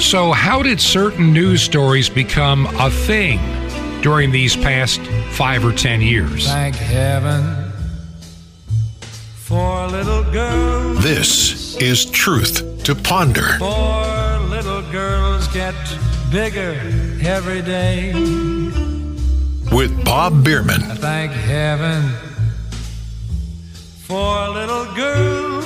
So how did certain news stories become a thing during these past 5 or 10 years? Thank heaven for little girls. This is Truth to Ponder. For little girls get bigger every day. With Bob Bierman. Thank heaven for little girls.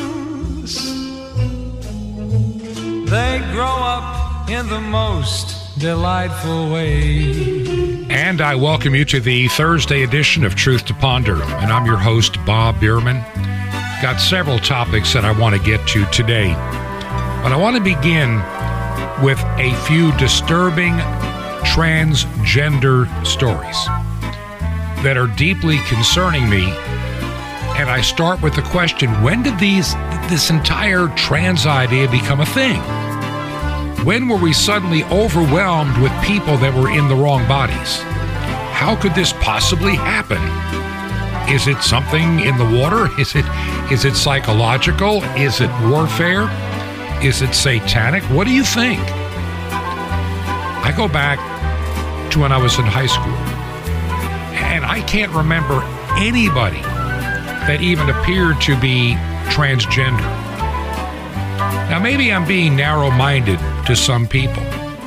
They grow up in the most delightful way. And I welcome you to the Thursday edition of Truth to Ponder. And I'm your host, Bob Bierman. Got several topics that I want to get to today. But I want to begin with a few disturbing transgender stories that are deeply concerning me. And I start with the question, when did this entire trans idea become a thing? When were we suddenly overwhelmed with people that were in the wrong bodies? How could this possibly happen? Is it something in the water? Is it psychological? Is it warfare? Is it satanic? What do you think? I go back to when I was in high school, and I can't remember anybody that even appeared to be transgender. Now, maybe I'm being narrow-minded to some people,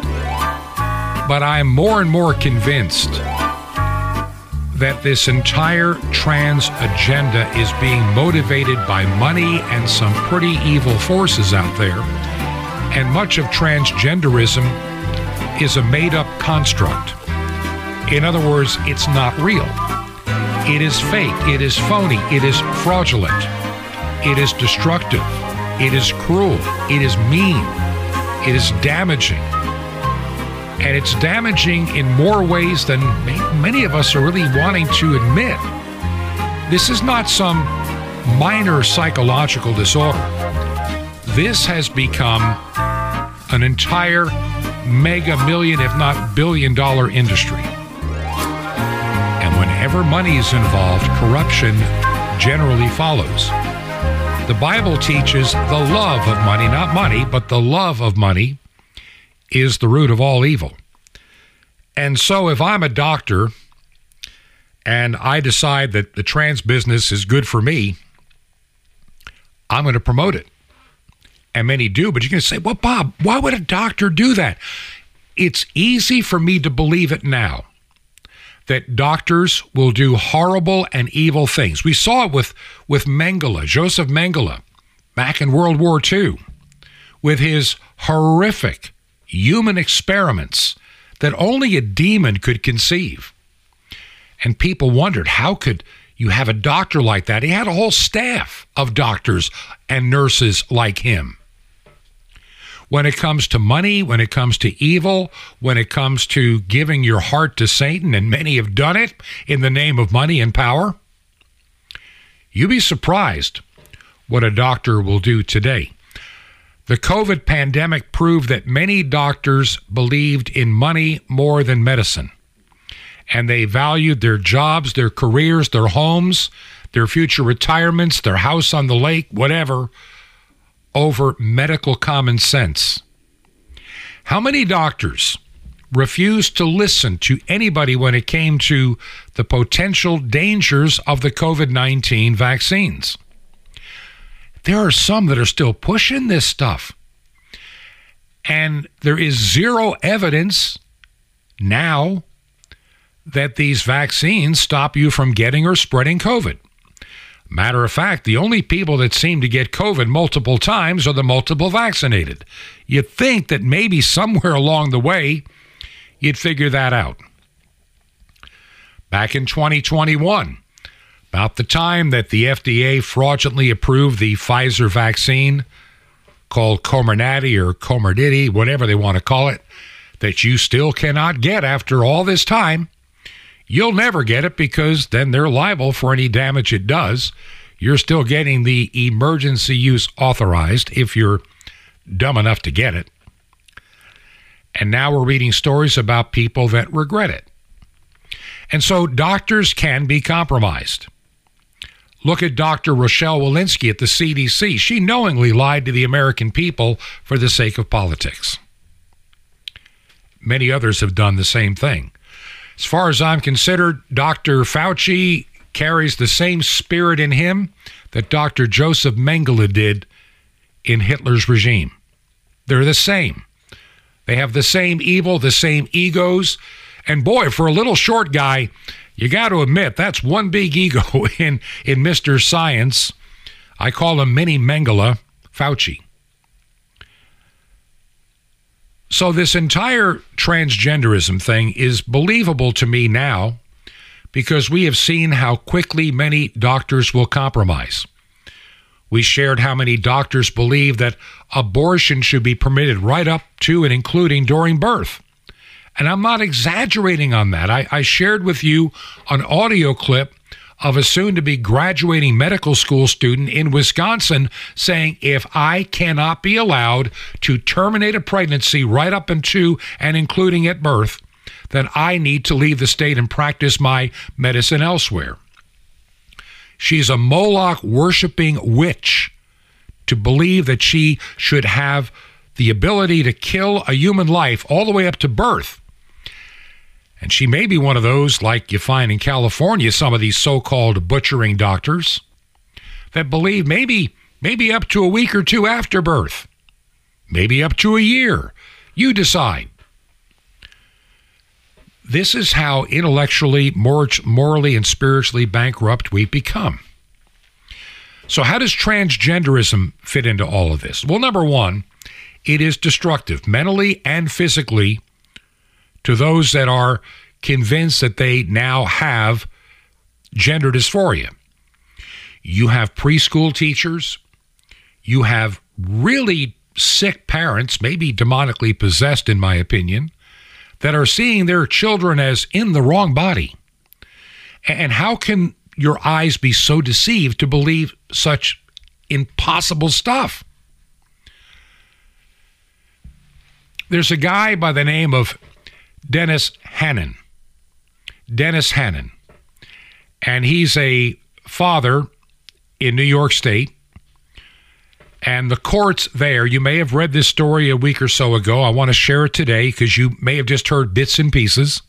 but I'm more and more convinced that this entire trans agenda is being motivated by money and some pretty evil forces out there, and much of transgenderism is a made-up construct. In other words, it's not real. It is fake, it is phony, it is fraudulent, it is destructive, it is cruel, it is mean, it is damaging. And it's damaging in more ways than many of us are really wanting to admit. This is not some minor psychological disorder. This has become an entire mega million, if not billion-dollar industry. And whenever money is involved, corruption generally follows. The Bible teaches the love of money, not money, but the love of money is the root of all evil. And so if I'm a doctor and I decide that the trans business is good for me, I'm going to promote it. And many do, but you're going to say, well, Bob, why would a doctor do that? It's easy for me to believe it now, that doctors will do horrible and evil things. We saw it with Mengele, Joseph Mengele, back in World War II, with his horrific human experiments that only a demon could conceive. And people wondered, how could you have a doctor like that? He had a whole staff of doctors and nurses like him. When it comes to money, when it comes to evil, when it comes to giving your heart to Satan, and many have done it in the name of money and power, you'd be surprised what a doctor will do today. The COVID pandemic proved that many doctors believed in money more than medicine, and they valued their jobs, their careers, their homes, their future retirements, their house on the lake, whatever, over medical common sense. How many doctors refused to listen to anybody when it came to the potential dangers of the COVID-19 vaccines? There are some that are still pushing this stuff. And there is zero evidence now that these vaccines stop you from getting or spreading COVID. Matter of fact, the only people that seem to get COVID multiple times are the multiple vaccinated. You'd think that maybe somewhere along the way, you'd figure that out. Back in 2021, about the time that the FDA fraudulently approved the Pfizer vaccine, called Comirnaty or Comirnaty, whatever they want to call it, that you still cannot get after all this time, you'll never get it because then they're liable for any damage it does. You're still getting the emergency use authorized if you're dumb enough to get it. And now we're reading stories about people that regret it. And so doctors can be compromised. Look at Dr. Rochelle Walensky at the CDC. She knowingly lied to the American people for the sake of politics. many others have done the same thing. As far as I'm considered, Dr. Fauci carries the same spirit in him that Dr. Joseph Mengele did in Hitler's regime. They're the same. They have the same evil, the same egos. And boy, for a little short guy, you got to admit, that's one big ego in Mr. Science. I call him Mini Mengele, Fauci. So this entire transgenderism thing is believable to me now because we have seen how quickly many doctors will compromise. We shared how many doctors believe that abortion should be permitted right up to and including during birth. And I'm not exaggerating on that. I shared with you an audio clip of a soon-to-be graduating medical school student in Wisconsin saying, if I cannot be allowed to terminate a pregnancy right up into and including at birth, then I need to leave the state and practice my medicine elsewhere. She's a Moloch-worshiping witch to believe that she should have the ability to kill a human life all the way up to birth. And she may be one of those, like you find in California, some of these so-called butchering doctors that believe maybe up to a week or two after birth, maybe up to a year. You decide. This is how intellectually, morally, and spiritually bankrupt we've become. So how does transgenderism fit into all of this? Well, number one, it is destructive, mentally and physically, to those that are convinced that they now have gender dysphoria. You have preschool teachers. You have really sick parents, maybe demonically possessed, in my opinion, that are seeing their children as in the wrong body. And how can your eyes be so deceived to believe such impossible stuff? There's a guy by the name of Dennis Hannon. And he's a father in New York State. And the courts there, you may have read this story a week or so ago. I want to share it today because you may have just heard bits and pieces.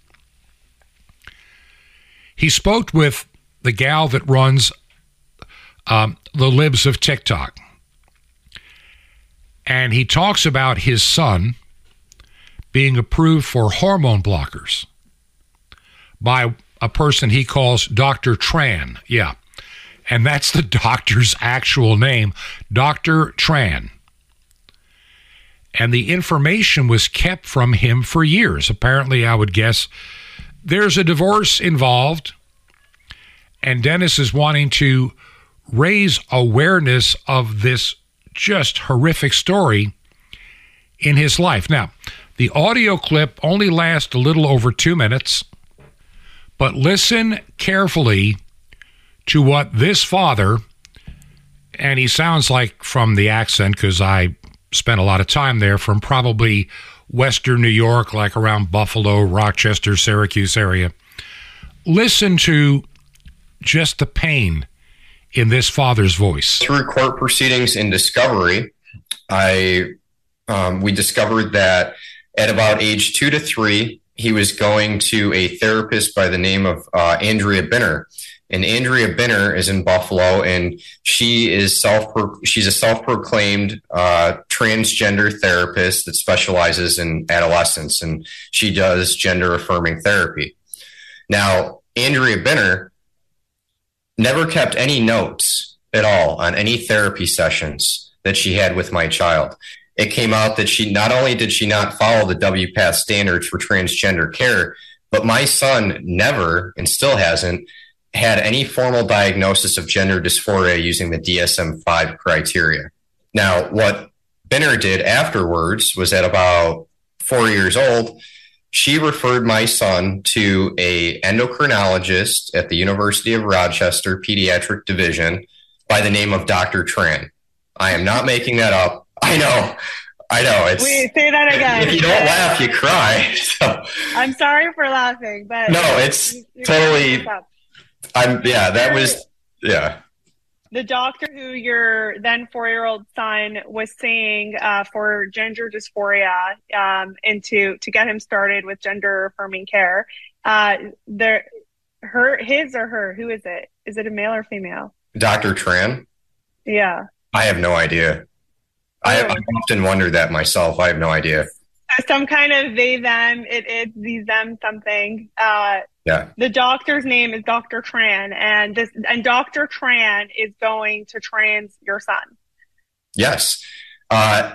He spoke with the gal that runs the libs of TikTok. And he talks about his son being approved for hormone blockers by a person he calls Dr. Tran. Yeah. And that's the doctor's actual name, Dr. Tran. And the information was kept from him for years. Apparently, I would guess there's a divorce involved, and Dennis is wanting to raise awareness of this just horrific story in his life. Now, the audio clip only lasts a little over 2 minutes, but listen carefully to what this father, and he sounds like from the accent, because I spent a lot of time there, from probably Western New York, like around Buffalo, Rochester, Syracuse area. Listen to just the pain in this father's voice. Through court proceedings in discovery, we discovered that at about age 2 to 3, he was going to a therapist by the name of Andrea Binner. And Andrea Binner is in Buffalo, and she's a self-proclaimed transgender therapist that specializes in adolescents, and she does gender-affirming therapy. Now, Andrea Binner never kept any notes at all on any therapy sessions that she had with my child. It came out that she not only did she not follow the WPATH standards for transgender care, but my son never, and still hasn't, had any formal diagnosis of gender dysphoria using the DSM-5 criteria. Now, what Binner did afterwards was at about 4 years old, she referred my son to a endocrinologist at the University of Rochester Pediatric Division by the name of Dr. Tran. I am not making that up. I know. It's, wait, say that again. If you don't laugh, you cry. So, I'm sorry for laughing, but no, it's totally. the doctor who your then 4-year-old son was seeing for gender dysphoria and to get him started with gender affirming care, his or her, who is it? Is it a male or female? Dr. Tran? Yeah. I have no idea. I've often wondered that myself. I have no idea. Some kind of they, them, it, these, them, something. Yeah. The doctor's name is Dr. Tran, and Dr. Tran is going to trans your son. Yes. Dr.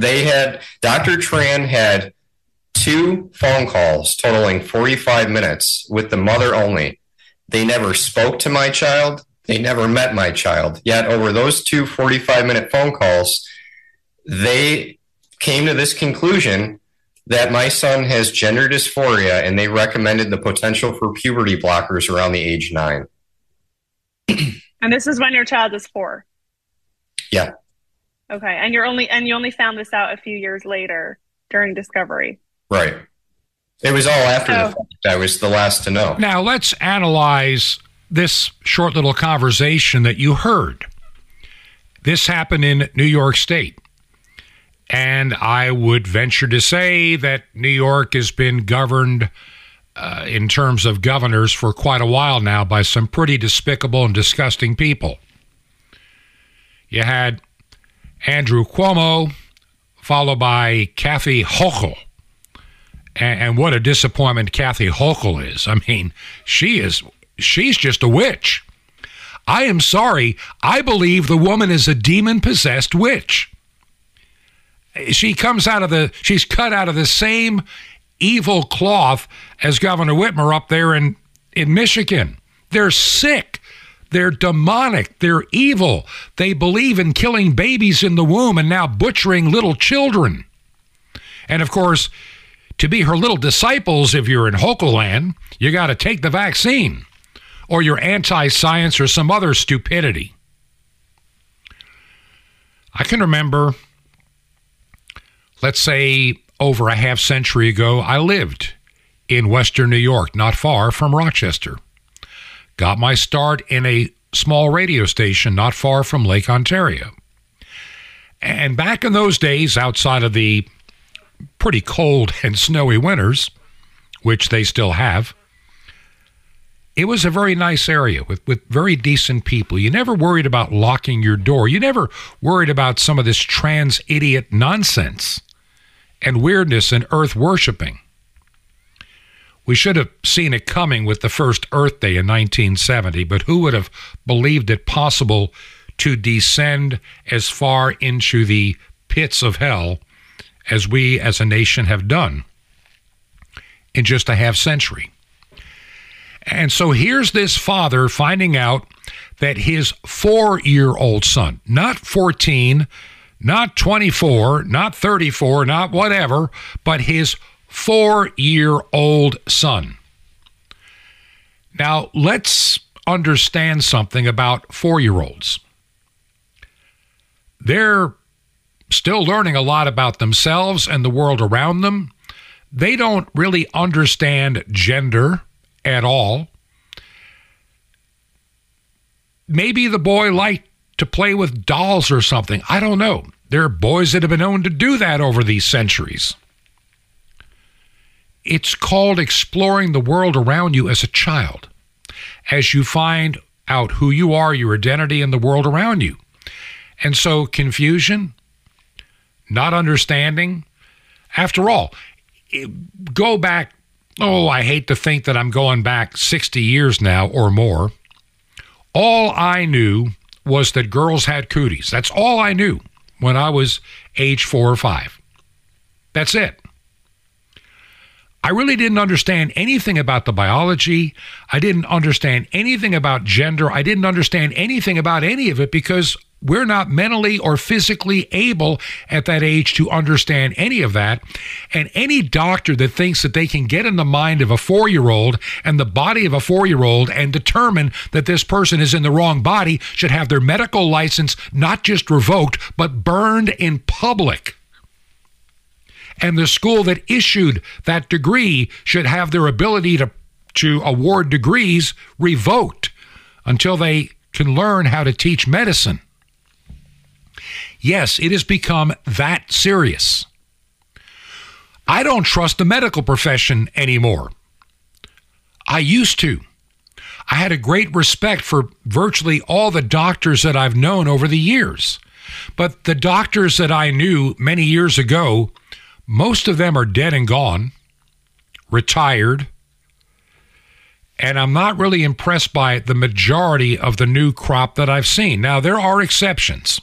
Tran had 2 phone calls totaling 45 minutes with the mother only. They never spoke to my child. They never met my child. Yet over those 2 45-minute phone calls, they came to this conclusion that my son has gender dysphoria, and they recommended the potential for puberty blockers around the age 9. And this is when your child is 4. Yeah. Okay, and you only found this out a few years later during discovery. Right. It was all after the fact. I was the last to know. Now let's analyze this short little conversation that you heard. This happened in New York State. And I would venture to say that New York has been governed in terms of governors for quite a while now by some pretty despicable and disgusting people. You had Andrew Cuomo, followed by Kathy Hochul. And what a disappointment Kathy Hochul is. I mean, she's just a witch. I am sorry. I believe the woman is a demon-possessed witch. She's cut out of the same evil cloth as Governor Whitmer up there in Michigan. They're sick. They're demonic. They're evil. They believe in killing babies in the womb and now butchering little children. And of course, to be her little disciples, if you're in Hochul land, you got to take the vaccine or you're anti-science or some other stupidity. I can remember, let's say over a half century ago, I lived in Western New York, not far from Rochester. Got my start in a small radio station not far from Lake Ontario. And back in those days, outside of the pretty cold and snowy winters, which they still have, it was a very nice area with very decent people. You never worried about locking your door. You never worried about some of this trans idiot nonsense and weirdness and earth worshiping. We should have seen it coming with the first Earth Day in 1970, but who would have believed it possible to descend as far into the pits of hell as we as a nation have done in just a half century? And so here's this father finding out that his 4-year-old son, not 14, not 24, not 34, not whatever, but his 4-year-old son. Now, let's understand something about 4-year-olds. They're still learning a lot about themselves and the world around them. They don't really understand gender at all. Maybe the boy liked to play with dolls or something. I don't know. There are boys that have been known to do that over these centuries. It's called exploring the world around you as a child, as you find out who you are, your identity, and the world around you. And so confusion, not understanding. After all, go back, I hate to think that I'm going back 60 years now or more. All I knew was that girls had cooties. That's all I knew when I was age 4 or 5. That's it. I really didn't understand anything about the biology. I didn't understand anything about gender. I didn't understand anything about any of it because we're not mentally or physically able at that age to understand any of that. And any doctor that thinks that they can get in the mind of a 4-year-old and the body of a 4-year-old and determine that this person is in the wrong body should have their medical license not just revoked, but burned in public. And the school that issued that degree should have their ability to award degrees revoked until they can learn how to teach medicine. Yes, it has become that serious. I don't trust the medical profession anymore. I used to. I had a great respect for virtually all the doctors that I've known over the years. But the doctors that I knew many years ago, most of them are dead and gone, retired, and I'm not really impressed by the majority of the new crop that I've seen. Now, there are exceptions,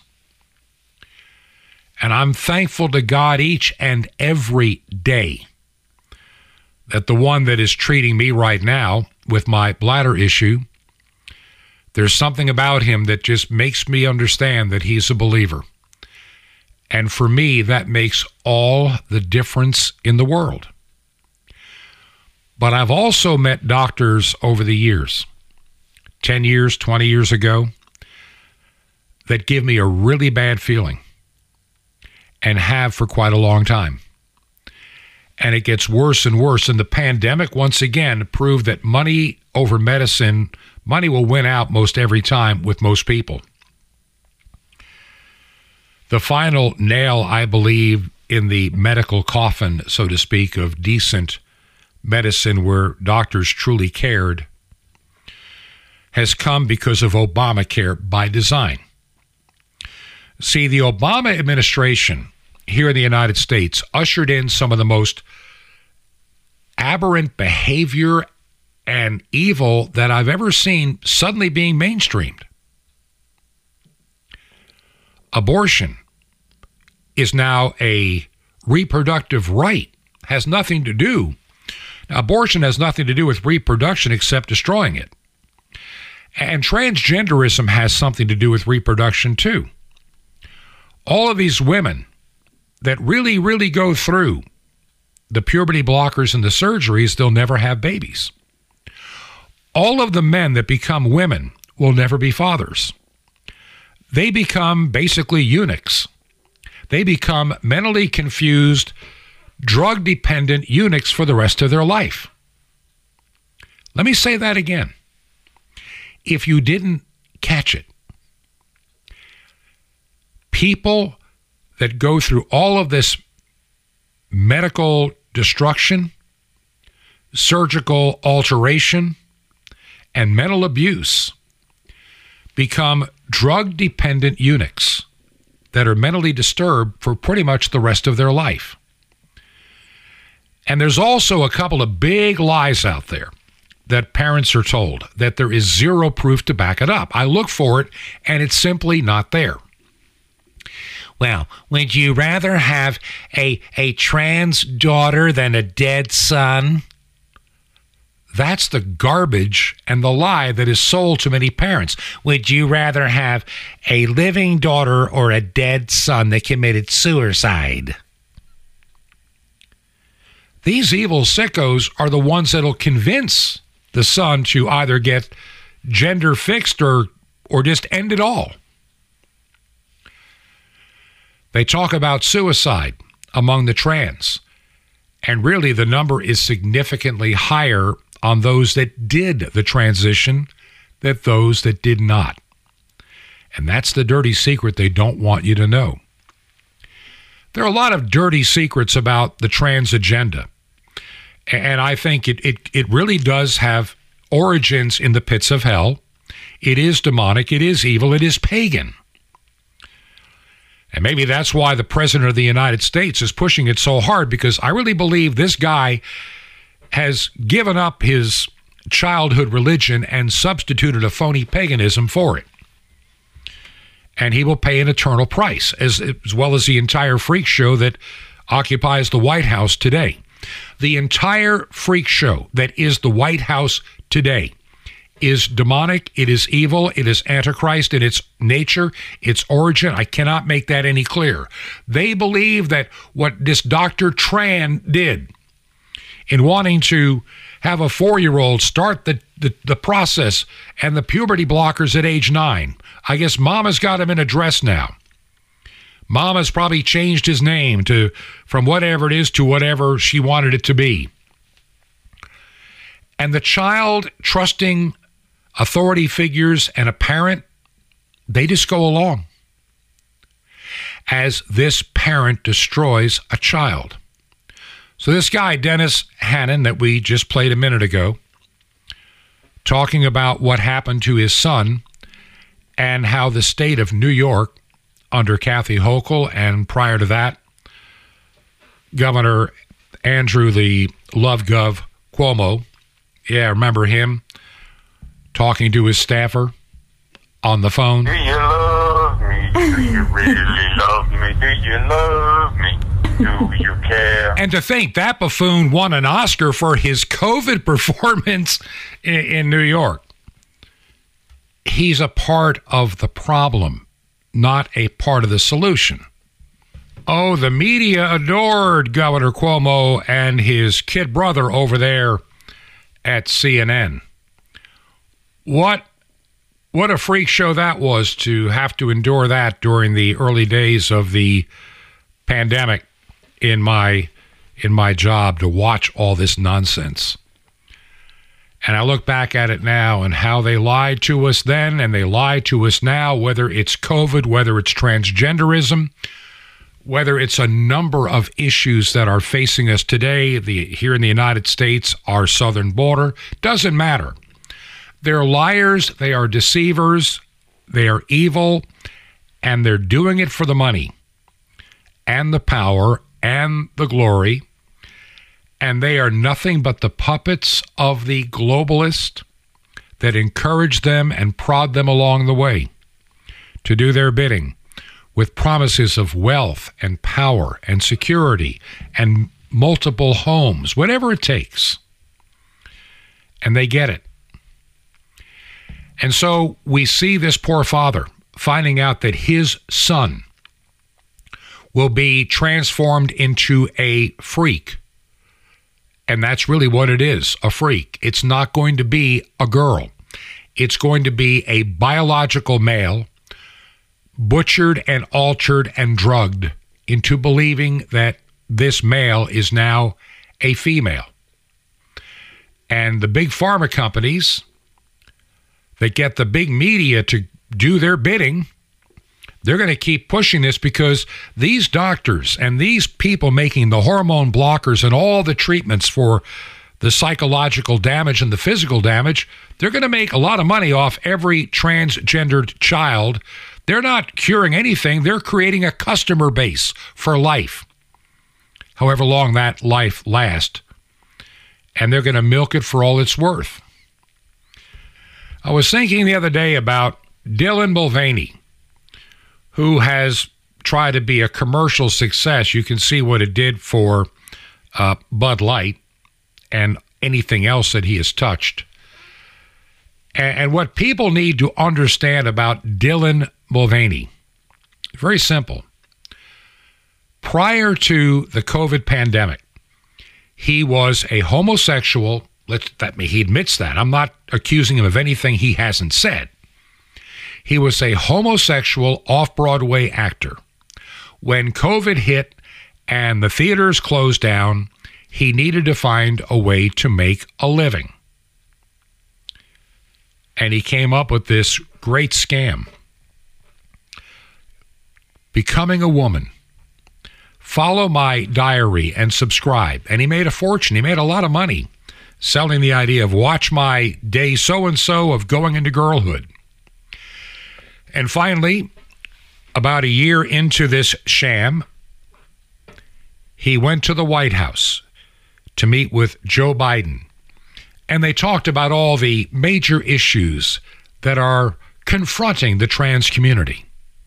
and I'm thankful to God each and every day that the one that is treating me right now with my bladder issue, there's something about him that just makes me understand that he's a believer. And for me, that makes all the difference in the world. But I've also met doctors over the years, 10 years, 20 years ago, that give me a really bad feeling and have for quite a long time. And it gets worse and worse. And the pandemic, once again, proved that money over medicine, money will win out most every time with most people. The final nail, I believe, in the medical coffin, so to speak, of decent medicine where doctors truly cared, has come because of Obamacare by design. See, the Obama administration here in the United States ushered in some of the most aberrant behavior and evil that I've ever seen suddenly being mainstreamed. Abortion is now a reproductive right. Has nothing to do. Now, abortion has nothing to do with reproduction except destroying it. And transgenderism has something to do with reproduction too. All of these women that really, really go through the puberty blockers and the surgeries, they'll never have babies. All of the men that become women will never be fathers. They become basically eunuchs. They become mentally confused, drug-dependent eunuchs for the rest of their life. Let me say that again. If you didn't catch it, people that go through all of this medical destruction, surgical alteration, and mental abuse become drug-dependent eunuchs that are mentally disturbed for pretty much the rest of their life. And there's also a couple of big lies out there that parents are told, that there is zero proof to back it up. I look for it, and it's simply not there. Well, would you rather have a trans daughter than a dead son? That's the garbage and the lie that is sold to many parents. Would you rather have a living daughter or a dead son that committed suicide? These evil sickos are the ones that'll convince the son to either get gender fixed or just end it all. They talk about suicide among the trans, and really the number is significantly higher on those that did the transition than those that did not. And that's the dirty secret they don't want you to know. There are a lot of dirty secrets about the trans agenda, and I think it really does have origins in the pits of hell. It is demonic, it is evil, it is pagan. And maybe that's why the President of the United States is pushing it so hard, because I really believe this guy has given up his childhood religion and substituted a phony paganism for it. And he will pay an eternal price, as well as the entire freak show that occupies the White House today. The entire freak show that is the White House today is demonic, it is evil, it is Antichrist in its nature, its origin. I cannot make that any clearer. They believe that what this Dr. Tran did in wanting to have a 4-year-old start the process and the puberty blockers at age 9. I guess Mama's got him in a dress now. Mama's probably changed his name from whatever it is to whatever she wanted it to be. And the child trusting authority figures and a parent, they just go along as this parent destroys a child. So this guy, Dennis Hannon, that we just played a minute ago, talking about what happened to his son and how the state of New York, under Kathy Hochul, and prior to that, Governor Andrew the Love Gov Cuomo, yeah, remember him talking to his staffer on the phone? Do you love me? Do you really love me? Do you love me? Do you care? And to think that buffoon won an Oscar for his COVID performance in New York. He's a part of the problem, not a part of the solution. Oh, the media adored Governor Cuomo and his kid brother over there at CNN. What a freak show that was, to have to endure that during the early days of the pandemic in my job, to watch all this nonsense. And I look back at it now and how they lied to us then and they lie to us now, whether it's COVID, whether it's transgenderism, whether it's a number of issues that are facing us today, here in the United States, our southern border, doesn't matter. They're liars, they are deceivers, they are evil, and they're doing it for the money and the power and the glory. And they are nothing but the puppets of the globalist that encourage them and prod them along the way to do their bidding with promises of wealth and power and security and multiple homes, whatever it takes. And they get it. And so we see this poor father finding out that his son will be transformed into a freak. And that's really what it is, a freak. It's not going to be a girl. It's going to be a biological male, butchered and altered and drugged into believing that this male is now a female. And the big pharma companies that get the big media to do their bidding, they're going to keep pushing this, because these doctors and these people making the hormone blockers and all the treatments for the psychological damage and the physical damage, they're going to make a lot of money off every transgendered child. They're not curing anything. They're creating a customer base for life, however long that life lasts. And they're going to milk it for all it's worth. I was thinking the other day about Dylan Mulvaney, who has tried to be a commercial success. You can see what it did for Bud Light and anything else that he has touched. And what people need to understand about Dylan Mulvaney, very simple. Prior to the COVID pandemic, he was a homosexual. He admits that. I'm not accusing him of anything he hasn't said. He was a homosexual off-Broadway actor. When COVID hit and the theaters closed down, he needed to find a way to make a living. And he came up with this great scam. Becoming a Woman. Follow my diary and subscribe. And he made a fortune. He made a lot of money selling the idea of watch my day so-and-so of going into girlhood. And finally, about a year into this sham, he went to the White House to meet with Joe Biden. And they talked about all the major issues that are confronting the trans community.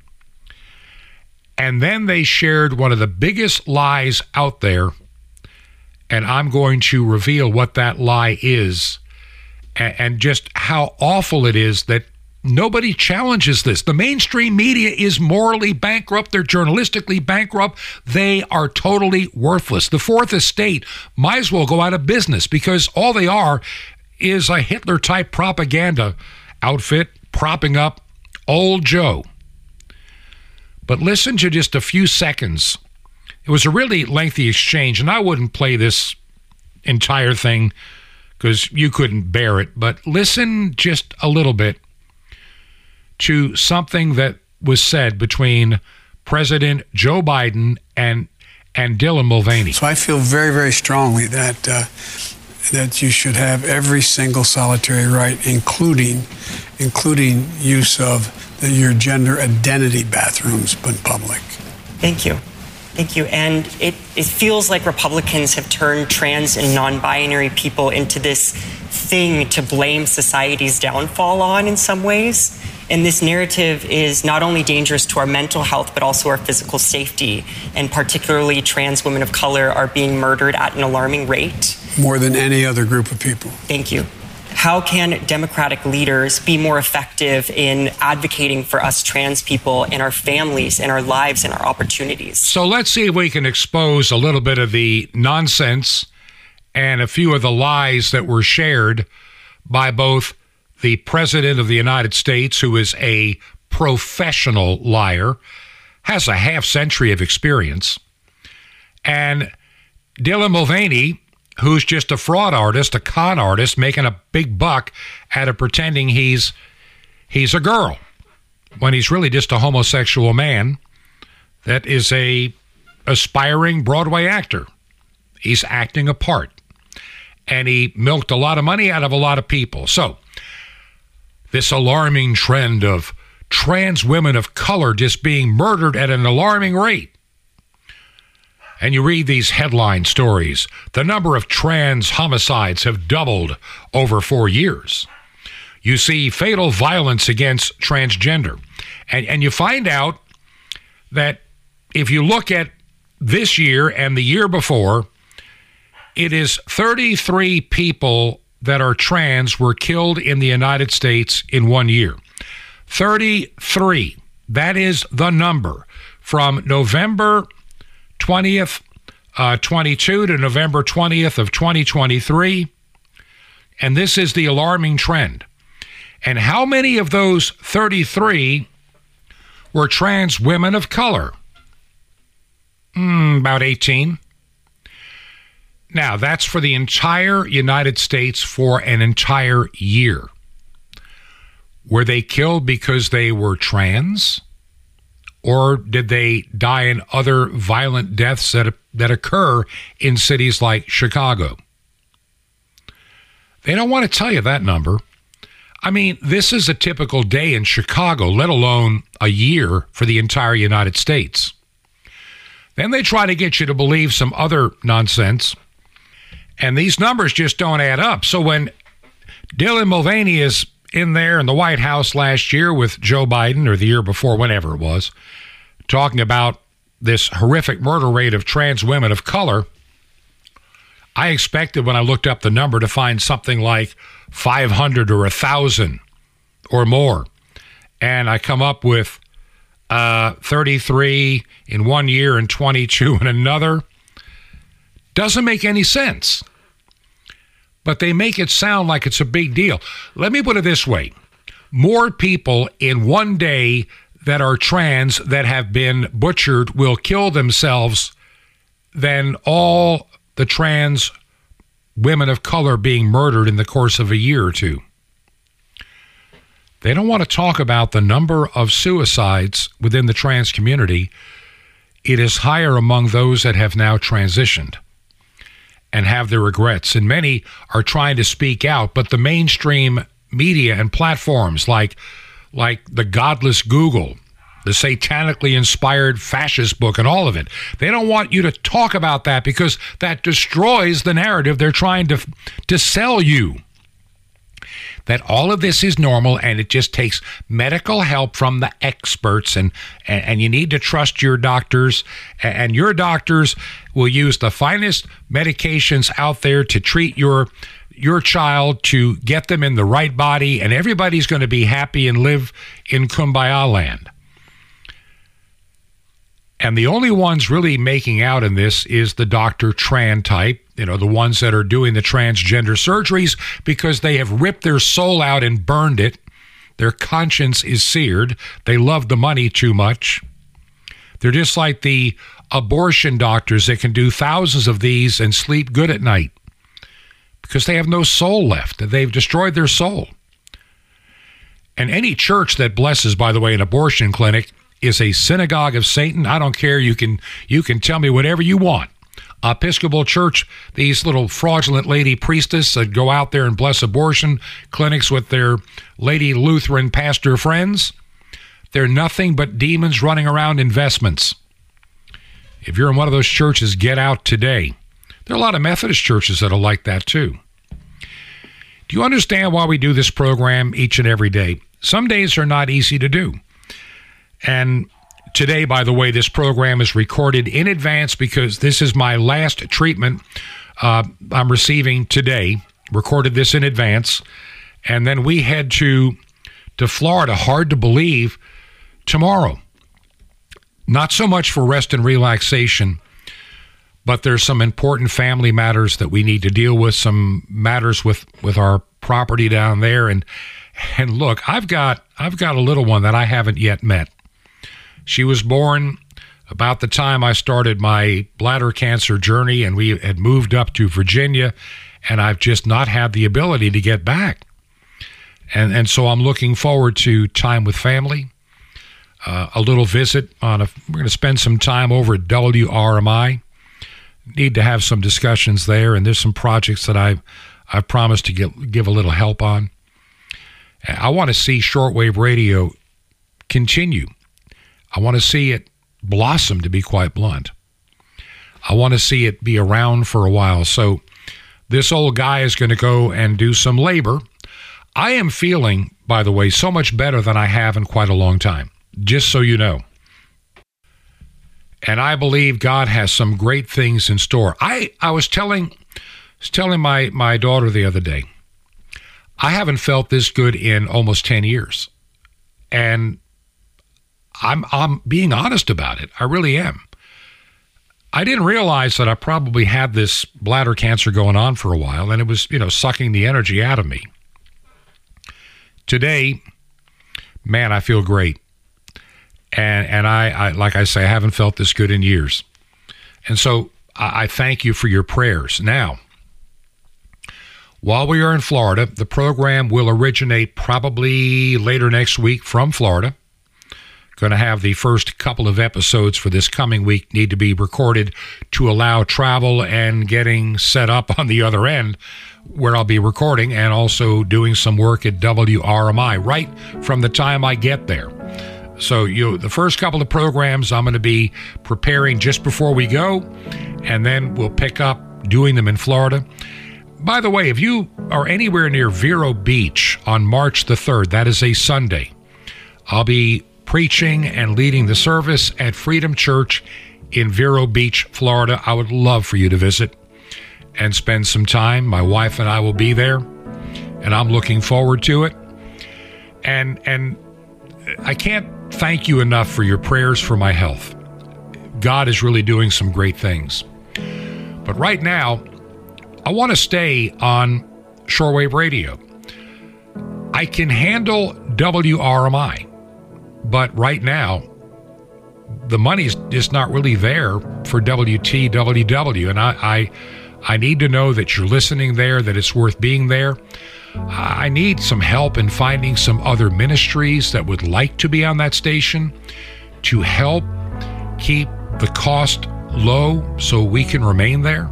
And then they shared one of the biggest lies out there. And I'm going to reveal what that lie is and just how awful it is that nobody challenges this. The mainstream media is morally bankrupt. They're journalistically bankrupt. They are totally worthless. The Fourth Estate might as well go out of business, because all they are is a Hitler-type propaganda outfit propping up old Joe. But listen to just a few seconds. It was a really lengthy exchange, and I wouldn't play this entire thing because you couldn't bear it, but listen just a little bit to something that was said between President Joe Biden and Dylan Mulvaney. So I feel very, very strongly that you should have every single solitary right, including use of your gender identity bathrooms in public. Thank you. Thank you. And it feels like Republicans have turned trans and non-binary people into this thing to blame society's downfall on in some ways. And this narrative is not only dangerous to our mental health, but also our physical safety. And particularly trans women of color are being murdered at an alarming rate. More than any other group of people. Thank you. How can Democratic leaders be more effective in advocating for us trans people and our families and our lives and our opportunities? So let's see if we can expose a little bit of the nonsense and a few of the lies that were shared by both the President of the United States, who is a professional liar, has a half century of experience, and Dylan Mulvaney, who's just a fraud artist, a con artist, making a big buck out of pretending he's a girl when he's really just a homosexual man that is a aspiring Broadway actor. He's acting a part, and he milked a lot of money out of a lot of people. So this alarming trend of trans women of color just being murdered at an alarming rate. And you read these headline stories. The number of trans homicides have doubled over 4 years. You see fatal violence against transgender. And you find out that if you look at this year and the year before, it is 33 people that are trans were killed in the United States in 1 year. 33. That is the number from November 20th, 22 to November 20th of 2023. And this is the alarming trend. And how many of those 33 were trans women of color? About 18. Now, that's for the entire United States for an entire year. Were they killed because they were trans? Or did they die in other violent deaths that occur in cities like Chicago? They don't want to tell you that number. I mean, this is a typical day in Chicago, let alone a year for the entire United States. Then they try to get you to believe some other nonsense, and these numbers just don't add up. So when Dylan Mulvaney is in there in the White House last year with Joe Biden, or the year before, whenever it was, talking about this horrific murder rate of trans women of color, I expected when I looked up the number to find something like 500 or 1,000 or more. And I come up with 33 in 1 year and 22 in another. Doesn't make any sense. But they make it sound like it's a big deal. Let me put it this way. More people in 1 day that are trans that have been butchered will kill themselves than all the trans women of color being murdered in the course of a year or two. They don't want to talk about the number of suicides within the trans community. It is higher among those that have now transitioned and have their regrets. And many are trying to speak out, but the mainstream media and platforms like the godless Google, the satanically inspired fascist book, and all of it, they don't want you to talk about that because that destroys the narrative they're trying to sell you. That all of this is normal and it just takes medical help from the experts, and you need to trust your doctors, and your doctors will use the finest medications out there to treat your child, to get them in the right body, and everybody's going to be happy and live in Kumbaya land. And the only ones really making out in this is the Dr. Tran type, the ones that are doing the transgender surgeries because they have ripped their soul out and burned it. Their conscience is seared. They love the money too much. They're just like the abortion doctors that can do thousands of these and sleep good at night because they have no soul left. They've destroyed their soul. And any church that blesses, by the way, an abortion clinic is a synagogue of Satan. I don't care. You can tell me whatever you want. Episcopal Church, these little fraudulent lady priestess that go out there and bless abortion clinics with their lady Lutheran pastor friends, they're nothing but demons running around investments. If you're in one of those churches, get out today. There are a lot of Methodist churches that are like that too. Do you understand why we do this program each and every day? Some days are not easy to do. And today, by the way, this program is recorded in advance because this is my last treatment I'm receiving today. Recorded this in advance. And then we head to Florida, hard to believe, tomorrow. Not so much for rest and relaxation, but there's some important family matters that we need to deal with, some matters with our property down there. And look, I've got a little one that I haven't yet met. She was born about the time I started my bladder cancer journey, and we had moved up to Virginia, and I've just not had the ability to get back. And so I'm looking forward to time with family, a little visit we're going to spend some time over at WRMI. Need to have some discussions there, and there's some projects that I've promised to give a little help on. I want to see shortwave radio continue. I want to see it blossom, to be quite blunt. I want to see it be around for a while. So this old guy is going to go and do some labor. I am feeling, by the way, so much better than I have in quite a long time, just so you know. And I believe God has some great things in store. I was telling my daughter the other day, I haven't felt this good in almost 10 years. And I'm being honest about it. I really am. I didn't realize that I probably had this bladder cancer going on for a while, and it was, sucking the energy out of me. Today, man, I feel great. And I like I say, I haven't felt this good in years. And so I thank you for your prayers. Now, while we are in Florida, the program will originate probably later next week from Florida. Going to have the first couple of episodes for this coming week need to be recorded to allow travel and getting set up on the other end where I'll be recording and also doing some work at WRMI right from the time I get there. So the first couple of programs I'm going to be preparing just before we go, and then we'll pick up doing them in Florida. By the way, if you are anywhere near Vero Beach on March the 3rd, that is a Sunday, I'll be preaching and leading the service at Freedom Church in Vero Beach, Florida. I would love for you to visit and spend some time. My wife and I will be there, and I'm looking forward to it. And I can't thank you enough for your prayers for my health. God is really doing some great things. But right now, I want to stay on shortwave radio. I can handle WRMI, but right now, the money's just not really there for WTWW. And I need to know that you're listening there, that it's worth being there. I need some help in finding some other ministries that would like to be on that station to help keep the cost low so we can remain there.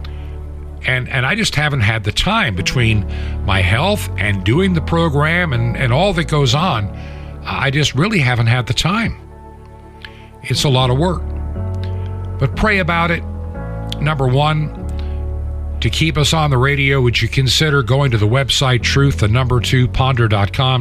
And I just haven't had the time between my health and doing the program and all that goes on. I just really haven't had the time. It's a lot of work. But pray about it. Number one, to keep us on the radio, would you consider going to the website truth2ponder.com,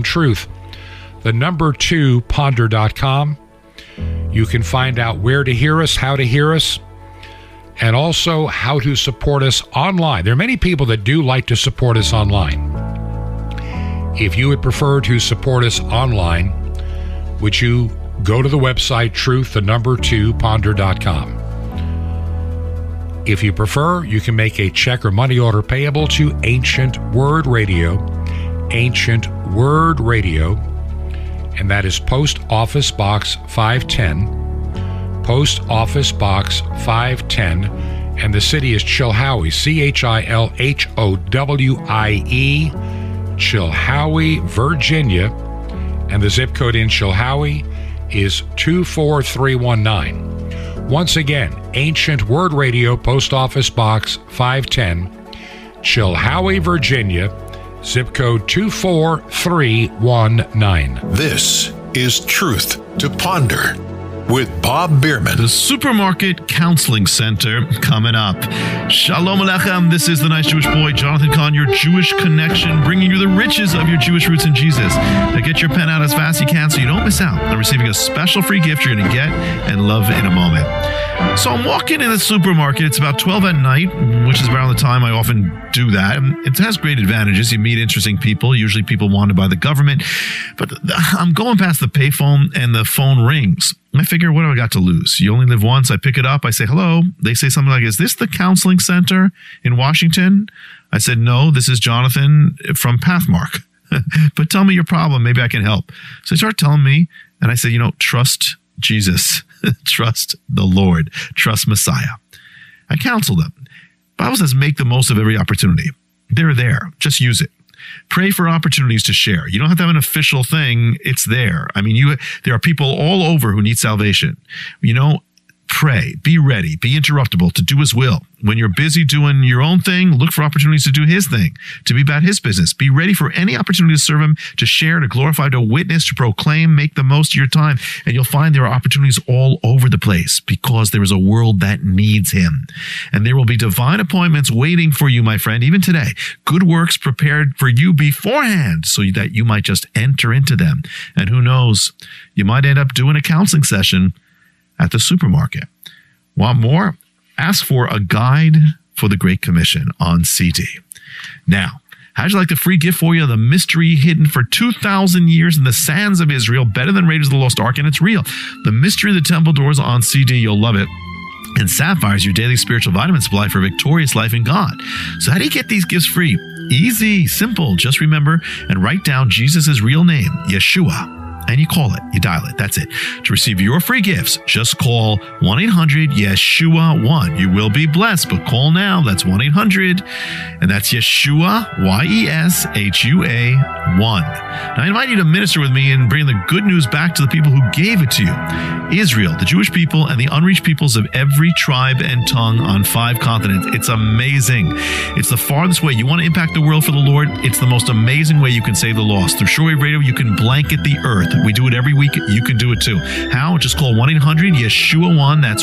truth2ponder.com. You can find out where to hear us, how to hear us, and also how to support us online. There are many people that do like to support us online. If you would prefer to support us online, would you go to the website truth2ponder.com. If you prefer, you can make a check or money order payable to Ancient Word Radio, and that is Post Office Box 510, Post Office Box 510, and the city is Chilhowie, Chilhowie, Chilhowie, Virginia, and the zip code in Chilhowie is 24319. Once again, Ancient Word Radio, Post Office Box 510, Chilhowie, Virginia, zip code 24319. This is Truth to Ponder with Bob Bierman. The Supermarket Counseling Center coming up. Shalom Aleichem. This is the nice Jewish boy, Jonathan Cahn, your Jewish connection, bringing you the riches of your Jewish roots in Jesus. Now get your pen out as fast as you can so you don't miss out on receiving a special free gift you're going to get and love in a moment. So I'm walking in the supermarket. It's about 12 at night, which is around the time I often do that. It has great advantages. You meet interesting people, usually people wanted by the government. But I'm going past the payphone and the phone rings. I figure, what do I got to lose? You only live once. I pick it up. I say, hello. They say something like, is this the counseling center in Washington? I said, no, this is Jonathan from Pathmark. But tell me your problem. Maybe I can help. So they start telling me, and I said, trust Jesus. Trust the Lord. Trust Messiah. I counsel them. Bible says make the most of every opportunity. They're there. Just use it. Pray for opportunities to share. You don't have to have an official thing. It's there. I mean, there are people all over who need salvation. Pray, be ready, be interruptible to do his will. When you're busy doing your own thing, look for opportunities to do his thing, to be about his business. Be ready for any opportunity to serve him, to share, to glorify, to witness, to proclaim. Make the most of your time. And you'll find there are opportunities all over the place because there is a world that needs him. And there will be divine appointments waiting for you, my friend, even today. Good works prepared for you beforehand so that you might just enter into them. And who knows, you might end up doing a counseling session at the supermarket. Want more? Ask for a guide for the Great Commission on CD. Now, how'd you like the free gift for you? The mystery hidden for 2,000 years in the sands of Israel, better than Raiders of the Lost Ark, and it's real. The Mystery of the Temple Doors on CD, you'll love it. And Sapphires, your daily spiritual vitamin supply for a victorious life in God. So how do you get these gifts free? Easy, simple. Just remember and write down Jesus' real name, Yeshua. And you call it, you dial it, that's it. To receive your free gifts, just call 1-800-YESHUA-1. You will be blessed, but call now. That's 1-800, and that's Yeshua, YESHUA-1. Now, I invite you to minister with me and bring the good news back to the people who gave it to you. Israel, the Jewish people, and the unreached peoples of every tribe and tongue on 5 continents. It's amazing. It's the farthest way. You want to impact the world for the Lord? It's the most amazing way you can save the lost. Through Shortwave Radio, you can blanket the earth. We do it every week. You can do it too. How? Just call 1-800-YESHUA-1. That's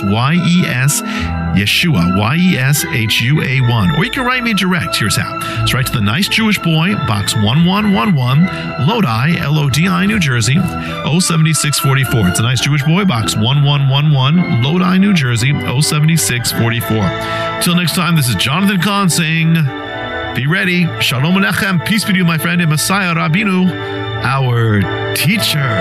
Yeshua, YESHUA-1. Or you can write me direct. Here's how. Just write to the Nice Jewish Boy, Box 1111, Lodi, Lodi, New Jersey, 07644. It's a Nice Jewish Boy, Box 1111, Lodi, New Jersey, 07644. Till next time, this is Jonathan Cahn saying, be ready. Shalom Aleichem. Peace be to you, my friend, and Messiah Rabbeinu, our teacher.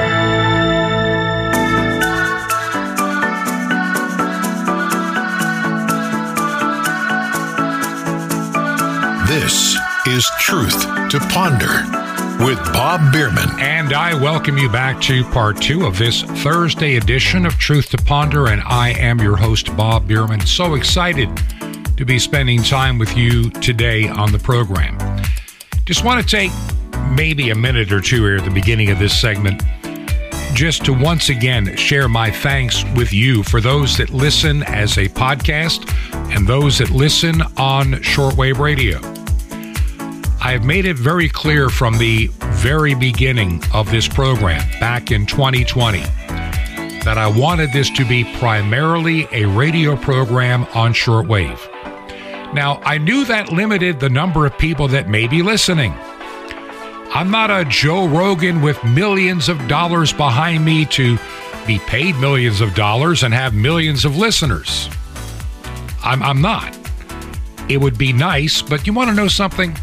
This is Truth to Ponder with Bob Bierman. And I welcome you back to part 2 of this Thursday edition of Truth to Ponder, and I am your host, Bob Bierman. So excited to be spending time with you today on the program. Just want to take maybe a minute or two here at the beginning of this segment just to once again share my thanks with you for those that listen as a podcast and those that listen on shortwave radio. I have made it very clear from the very beginning of this program back in 2020 that I wanted this to be primarily a radio program on shortwave. Now, I knew that limited the number of people that may be listening. I'm not a Joe Rogan with millions of dollars behind me to be paid millions of dollars and have millions of listeners. I'm not. It would be nice, but you want to know something?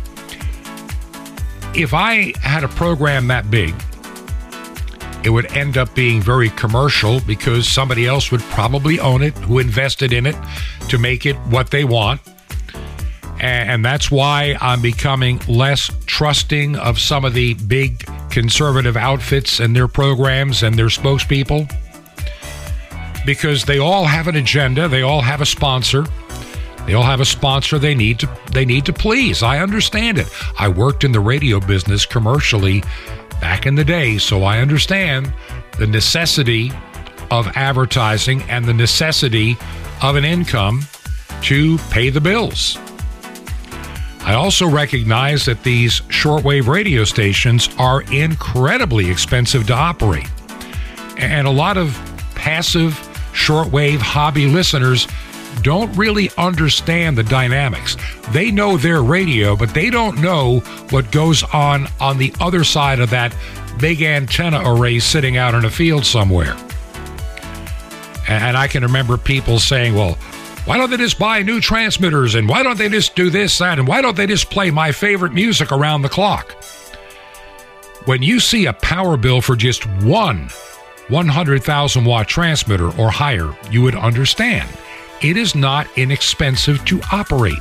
If I had a program that big, it would end up being very commercial because somebody else would probably own it, who invested in it to make it what they want. And that's why I'm becoming less trusting of some of the big conservative outfits and their programs and their spokespeople, because they all have an agenda, they all have a sponsor, They all have a sponsor they need to please. I understand it. I worked in the radio business commercially back in the day, so I understand the necessity of advertising and the necessity of an income to pay the bills. I also recognize that these shortwave radio stations are incredibly expensive to operate. And a lot of passive shortwave hobby listeners don't really understand the dynamics. They know their radio, but they don't know what goes on the other side of that big antenna array sitting out in a field somewhere. And I can remember people saying, well, why don't they just buy new transmitters? And why don't they just do this, that? And why don't they just play my favorite music around the clock? When you see a power bill for just one 100,000 watt transmitter or higher, you would understand. It is not inexpensive to operate.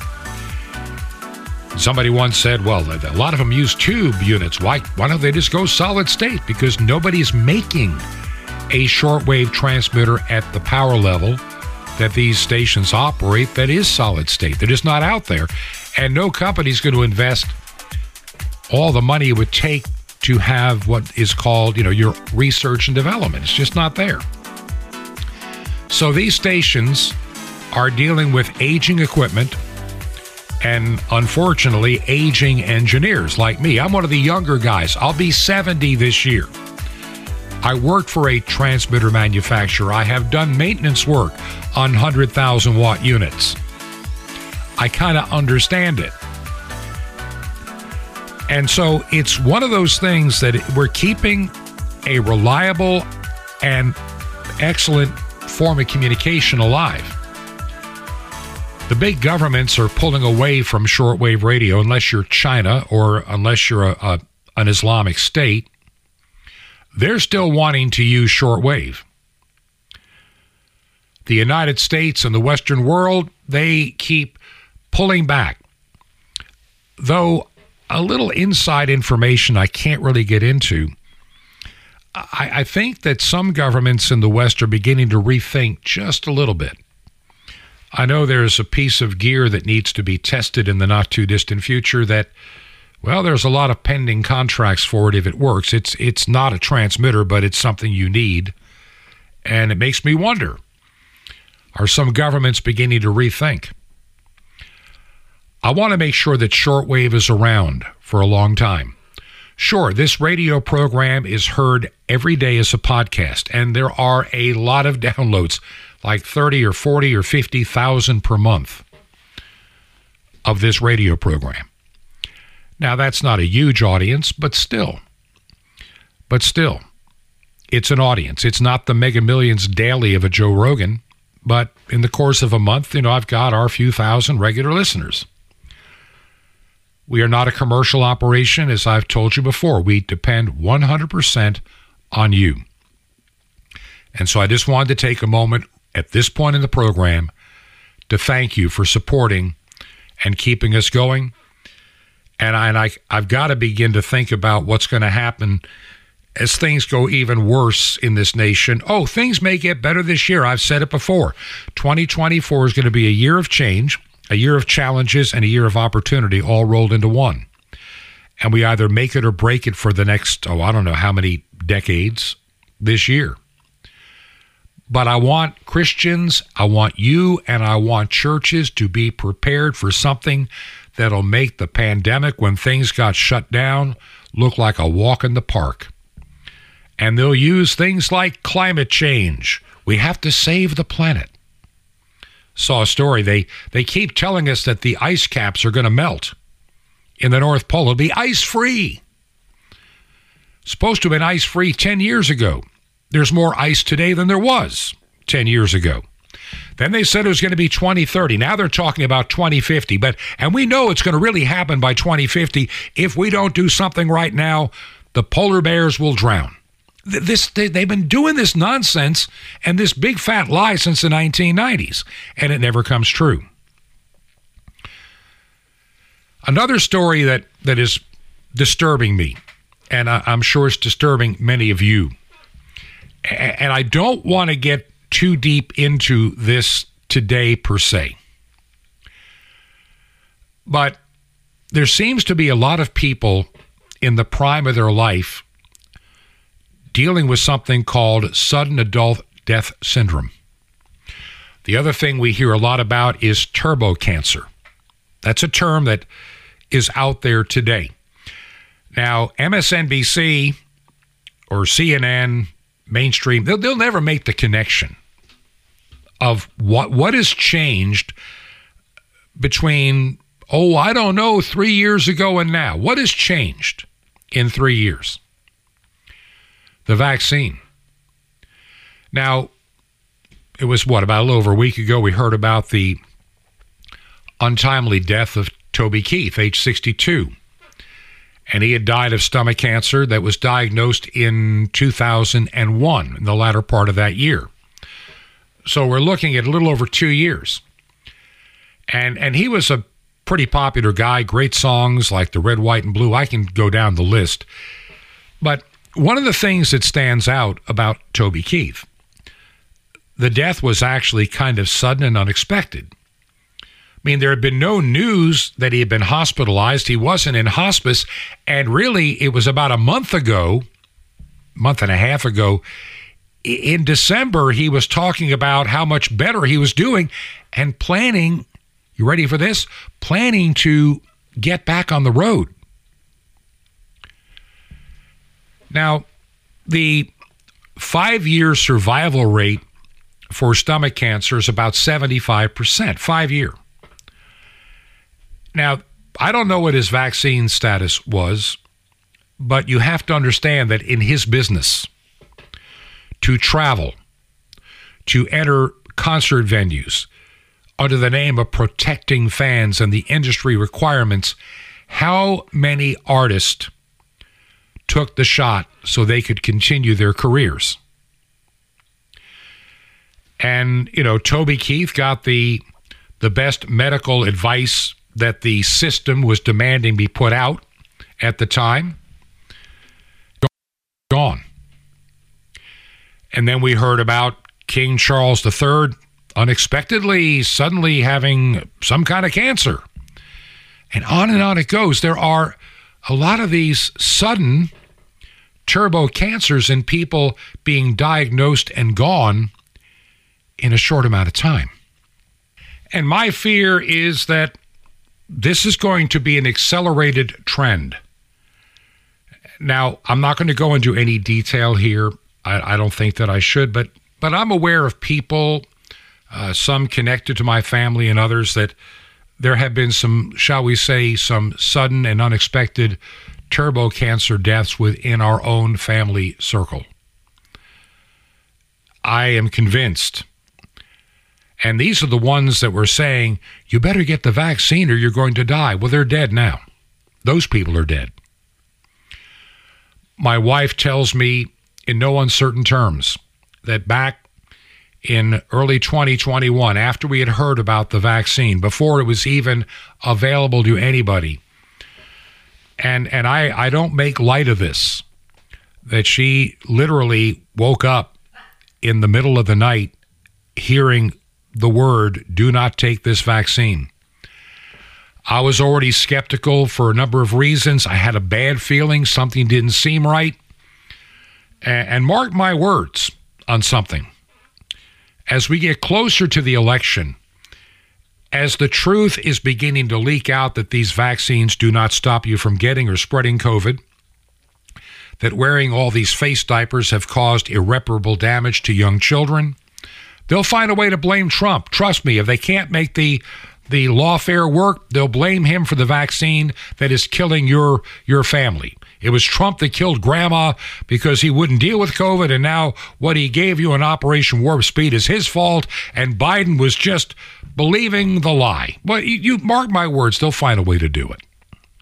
Somebody once said, well, a lot of them use tube units. Why don't they just go solid state? Because nobody's making a shortwave transmitter at the power level that these stations operate that is solid state. They're just not out there. And no company's going to invest all the money it would take to have what is called, your research and development. It's just not there. So these stations are dealing with aging equipment and, unfortunately, aging engineers like me. I'm one of the younger guys. I'll be 70 this year. I worked for a transmitter manufacturer. I have done maintenance work on 100,000 watt units. I kind of understand it. And so it's one of those things that we're keeping a reliable and excellent form of communication alive. The big governments are pulling away from shortwave radio unless you're China or unless you're an Islamic state. They're still wanting to use shortwave. The United States and the Western world, they keep pulling back. Though a little inside information I can't really get into, I think that some governments in the West are beginning to rethink just a little bit. I know there's a piece of gear that needs to be tested in the not-too-distant future that, well, there's a lot of pending contracts for it if it works. It's not a transmitter, but it's something you need. And it makes me wonder, are some governments beginning to rethink? I want to make sure that shortwave is around for a long time. Sure, this radio program is heard every day as a podcast, and there are a lot of downloads, like 30 or 40 or 50,000 per month of this radio program. Now, that's not a huge audience, but still, it's an audience. It's not the mega millions daily of a Joe Rogan, but in the course of a month, I've got our few thousand regular listeners. We are not a commercial operation, as I've told you before. We depend 100% on you. And so I just wanted to take a moment at this point in the program to thank you for supporting and keeping us going. And I've got to begin to think about what's going to happen as things go even worse in this nation. Oh, things may get better this year. I've said it before. 2024 is going to be a year of change, a year of challenges, and a year of opportunity all rolled into one. And we either make it or break it for the next, I don't know how many decades this year. But I want Christians, I want you, and I want churches to be prepared for something that'll make the pandemic, when things got shut down, look like a walk in the park. And they'll use things like climate change. We have to save the planet. Saw a story. They keep telling us that the ice caps are going to melt in the North Pole. It'll be ice-free. Supposed to have been ice-free 10 years ago. There's more ice today than there was 10 years ago. Then they said it was going to be 2030. Now they're talking about 2050. And we know it's going to really happen by 2050. If we don't do something right now, the polar bears will drown. They've been doing this nonsense and this big fat lie since the 1990s, and it never comes true. Another story that is disturbing me, and I'm sure it's disturbing many of you, and I don't want to get too deep into this today per se. But there seems to be a lot of people in the prime of their life dealing with something called sudden adult death syndrome. The other thing we hear a lot about is turbo cancer. That's a term that is out there today. Now, MSNBC or CNN, mainstream, they'll never make the connection of what has changed between, 3 years ago and now. What has changed in 3 years? The vaccine. Now, it was about a little over a week ago, we heard about the untimely death of Toby Keith, age 62. And he had died of stomach cancer that was diagnosed in 2001, in the latter part of that year. So we're looking at a little over 2 years. And he was a pretty popular guy, great songs like the Red, White, and Blue. I can go down the list. But one of the things that stands out about Toby Keith, the death was actually kind of sudden and unexpected. I mean, there had been no news that he had been hospitalized. He wasn't in hospice. And really, it was about a month and a half ago, in December, he was talking about how much better he was doing and planning, you ready for this? Planning to get back on the road. Now, the 5-year survival rate for stomach cancer is about 75%, 5 year. Now, I don't know what his vaccine status was, but you have to understand that in his business, to travel, to enter concert venues under the name of protecting fans and the industry requirements, how many artists took the shot so they could continue their careers? And, Toby Keith got the best medical advice that the system was demanding be put out at the time. Gone. And then we heard about King Charles III unexpectedly, suddenly having some kind of cancer. And on it goes. There are a lot of these sudden turbo cancers in people being diagnosed and gone in a short amount of time. And my fear is that this is going to be an accelerated trend. Now, I'm not going to go into any detail here. I don't think that I should, but I'm aware of people, some connected to my family and others, that there have been some, shall we say, some sudden and unexpected turbo cancer deaths within our own family circle. I am convinced. And these are the ones that were saying, you better get the vaccine or you're going to die. Well, they're dead now. Those people are dead. My wife tells me in no uncertain terms that back in early 2021, after we had heard about the vaccine, before it was even available to anybody, and I don't make light of this, that she literally woke up in the middle of the night hearing the word, do not take this vaccine. I was already skeptical for a number of reasons. I had a bad feeling something didn't seem right. And mark my words on something. As we get closer to the election, as the truth is beginning to leak out that these vaccines do not stop you from getting or spreading COVID, that wearing all these face diapers have caused irreparable damage to young children, they'll find a way to blame Trump. Trust me, if they can't make the lawfare work, they'll blame him for the vaccine that is killing your family. It was Trump that killed Grandma because he wouldn't deal with COVID, and now what he gave you in Operation Warp Speed is his fault, and Biden was just believing the lie. Well, you mark my words, they'll find a way to do it.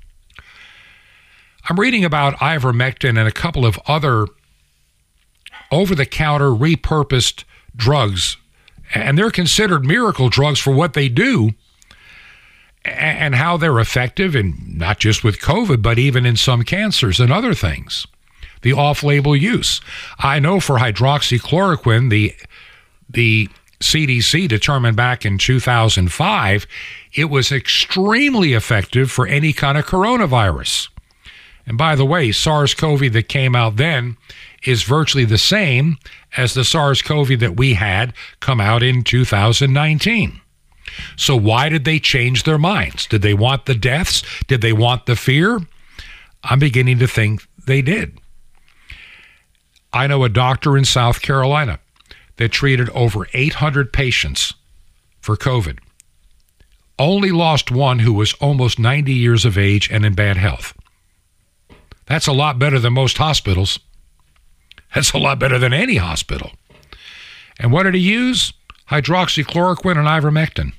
I'm reading about ivermectin and a couple of other over-the-counter repurposed drugs, and they're considered miracle drugs for what they do and how they're effective, and not just with COVID, but even in some cancers and other things. The off-label use. I know for hydroxychloroquine, the CDC determined back in 2005 it was extremely effective for any kind of coronavirus. And by the way, SARS-CoV that came out then is virtually the same as the SARS-CoV that we had come out in 2019. So why did they change their minds? Did they want the deaths? Did they want the fear? I'm beginning to think they did. I know a doctor in South Carolina that treated over 800 patients for COVID. Only lost one who was almost 90 years of age and in bad health. That's a lot better than most hospitals. That's a lot better than any hospital. And what did he use? Hydroxychloroquine and ivermectin.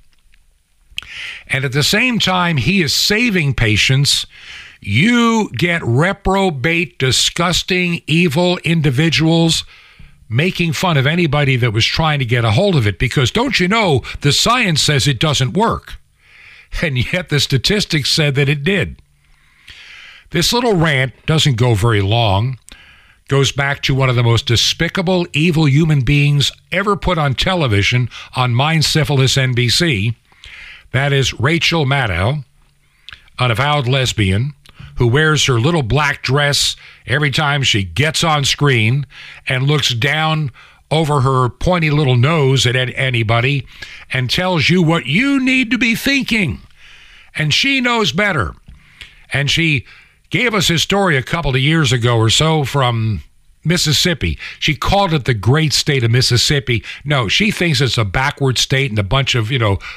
And at the same time he is saving patients, you get reprobate, disgusting, evil individuals making fun of anybody that was trying to get a hold of it, because don't you know the science says it doesn't work, and yet the statistics said that it did. This little rant doesn't go very long, goes back to one of the most despicable, evil human beings ever put on television on Mind Syphilis NBC. That is Rachel Maddow, an avowed lesbian who wears her little black dress every time she gets on screen and looks down over her pointy little nose at anybody and tells you what you need to be thinking. And she knows better. And she gave us his story a couple of years ago or so from Mississippi. She called it the great state of Mississippi. No, she thinks it's a backward state and a bunch of,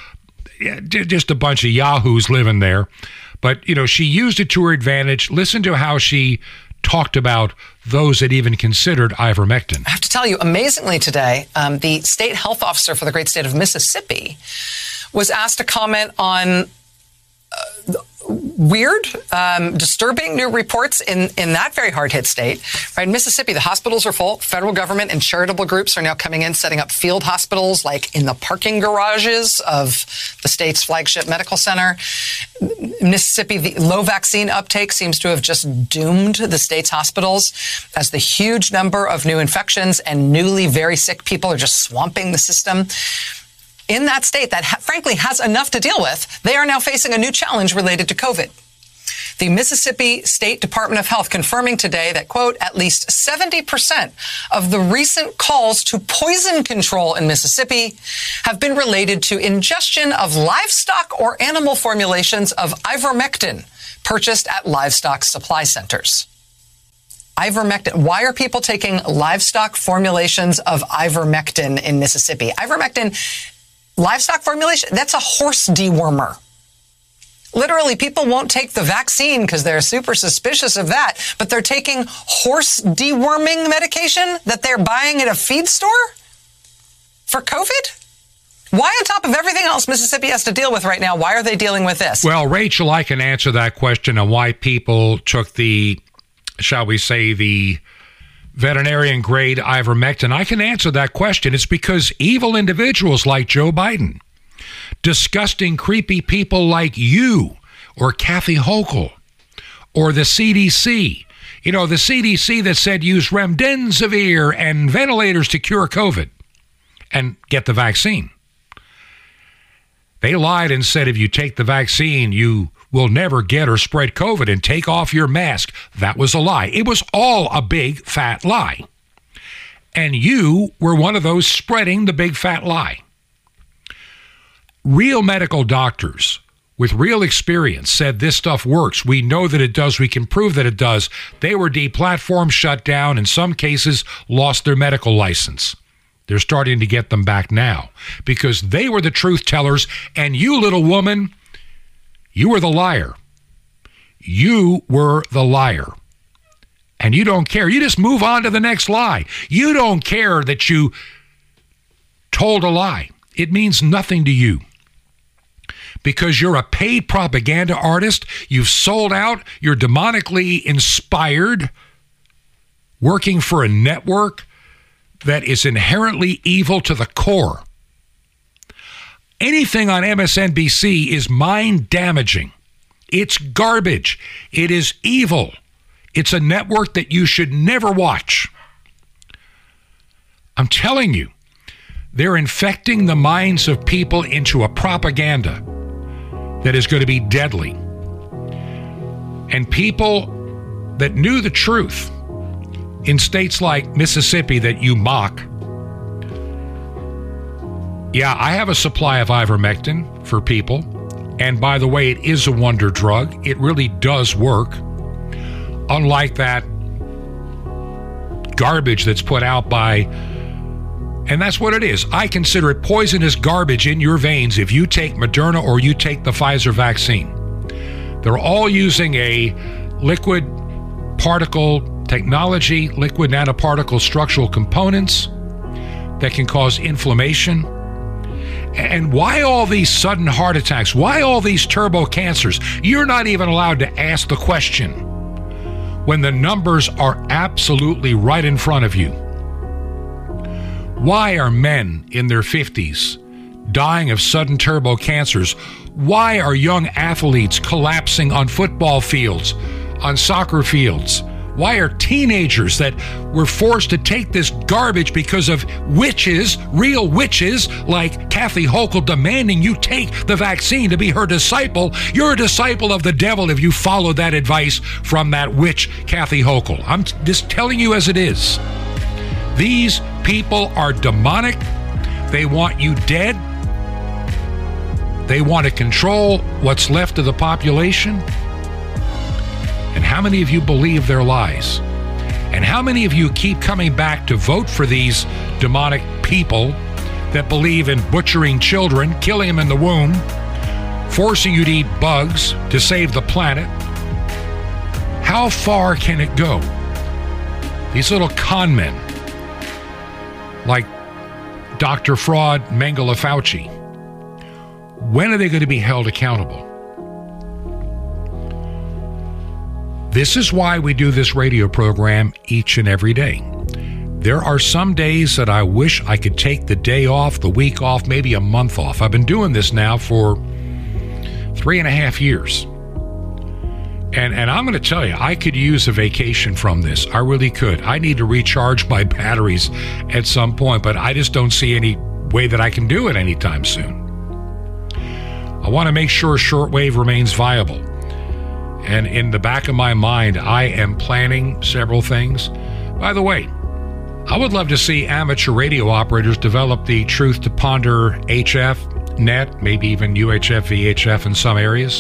just a bunch of yahoos living there. But, she used it to her advantage. Listen to how she talked about those that even considered ivermectin. I have to tell you, amazingly today, the state health officer for the great state of Mississippi was asked to comment on weird, disturbing new reports in that very hard-hit state. Right, in Mississippi, the hospitals are full. Federal government and charitable groups are now coming in, setting up field hospitals like in the parking garages of the state's flagship medical center. In Mississippi, the low vaccine uptake seems to have just doomed the state's hospitals as the huge number of new infections and newly very sick people are just swamping the system. In that state that frankly has enough to deal with, they are now facing a new challenge related to COVID. The Mississippi State Department of Health confirming today that, quote, at least 70% of the recent calls to poison control in Mississippi have been related to ingestion of livestock or animal formulations of ivermectin purchased at livestock supply centers. Ivermectin. Why are people taking livestock formulations of ivermectin in Mississippi? Ivermectin, livestock formulation, that's a horse dewormer. Literally, people won't take the vaccine because they're super suspicious of that, but they're taking horse deworming medication that they're buying at a feed store for COVID? Why, on top of everything else Mississippi has to deal with right now, why are they dealing with this? Well, Rachel, I can answer that question on why people took the, shall we say, the veterinarian grade ivermectin. I can answer that question. It's because evil individuals like Joe Biden, disgusting, creepy people like you or Kathy Hochul or the CDC, the CDC that said use remdesivir and ventilators to cure COVID and get the vaccine. They lied and said if you take the vaccine, you will never get or spread COVID and take off your mask. That was a lie. It was all a big fat lie. And you were one of those spreading the big fat lie. Real medical doctors with real experience said this stuff works. We know that it does. We can prove that it does. They were deplatformed, shut down, in some cases lost their medical license. They're starting to get them back now because they were the truth tellers. And you, little woman, you were the liar. You were the liar. And you don't care. You just move on to the next lie. You don't care that you told a lie. It means nothing to you. Because you're a paid propaganda artist, you've sold out, you're demonically inspired, working for a network that is inherently evil to the core. Anything on MSNBC is mind-damaging. It's garbage. It is evil. It's a network that you should never watch. I'm telling you, They're infecting the minds of people into a propaganda that is going to be deadly. And people that knew the truth in states like Mississippi that you mock. Yeah, I have a supply of ivermectin for people. And by the way, it is a wonder drug. It really does work. Unlike that garbage that's put out by, and that's what it is. I consider it poisonous garbage in your veins if you take Moderna or you take the Pfizer vaccine. They're all using a liquid particle technology, liquid nanoparticle structural components that can cause inflammation. And why all these sudden heart attacks? Why all these turbo cancers? You're not even allowed to ask the question when the numbers are absolutely right in front of you. Why are men in their 50s dying of sudden turbo cancers? Why are young athletes collapsing on football fields, on soccer fields? Why are teenagers that were forced to take this garbage because of witches, real witches, like Kathy Hochul demanding you take the vaccine to be her disciple? You're a disciple of the devil if you follow that advice from that witch, Kathy Hochul. I'm just telling you as it is. These people are demonic. They want you dead. They want to control what's left of the population. And how many of you believe their lies? And how many of you keep coming back to vote for these demonic people that believe in butchering children, killing them in the womb, forcing you to eat bugs to save the planet? How far can it go? These little con men, like Dr. Fraud Mengele Fauci, when are they going to be held accountable? This is why we do this radio program each and every day. There are some days that I wish I could take the day off, the week off, maybe a month off. I've been doing this now for 3.5 years. And I'm going to tell you, I could use a vacation from this. I really could. I need to recharge my batteries at some point, but I just don't see any way that I can do it anytime soon. I want to make sure shortwave remains viable. And in the back of my mind, I am planning several things. By the way, I would love to see amateur radio operators develop the Truth to Ponder HF net, maybe even UHF, VHF in some areas.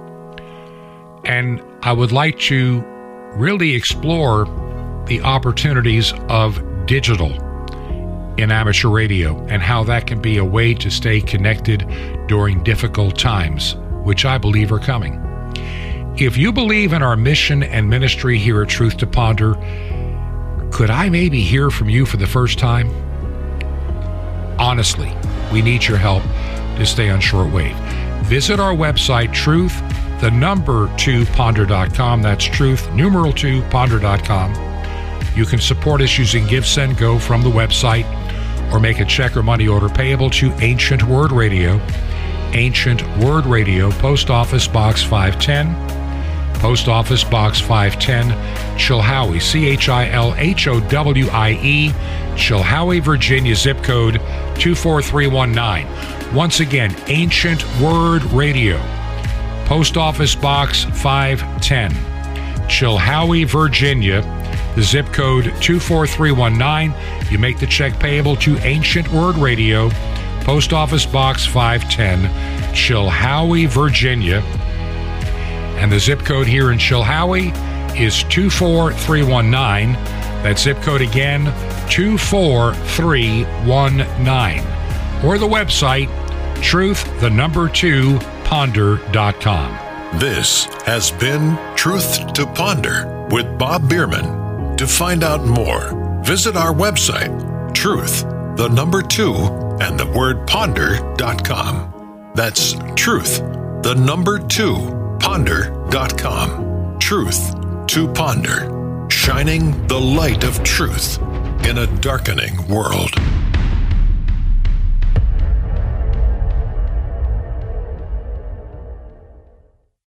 And I would like to really explore the opportunities of digital in amateur radio and how that can be a way to stay connected during difficult times, which I believe are coming. If you believe in our mission and ministry here at Truth to Ponder, could I maybe hear from you for the first time? Honestly, we need your help to stay on shortwave. Visit our website, truth2ponder.com. That's truth2ponder.com. You can support us using GiveSendGo from the website or make a check or money order payable to Ancient Word Radio. Ancient Word Radio, Post Office Box 510. Post Office Box 510, Chilhowie, Chilhowie, Chilhowie, Virginia, zip code 24319. Once again, Ancient Word Radio, Post Office Box 510, Chilhowie, Virginia, the zip code 24319. You make the check payable to Ancient Word Radio, Post Office Box 510, Chilhowie, Virginia. And the zip code here in Chilhowie is 24319. That zip code again, 24319. Or the website, truth2ponder.com. This has been Truth to Ponder with Bob Bierman. To find out more, visit our website, truth2ponder.com. That's truth2ponder.com. Truth to Ponder, shining the light of truth in a darkening world.